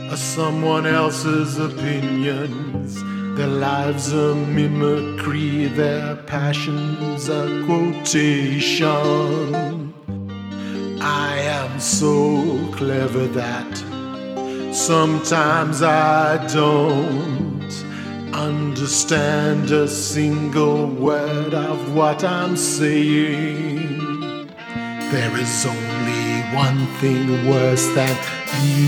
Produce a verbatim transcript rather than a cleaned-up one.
are someone else's opinions. Their lives a mimicry, their passions a quotation. I am so clever that sometimes I don't understand a single word of what I'm saying. There is only one thing worse than being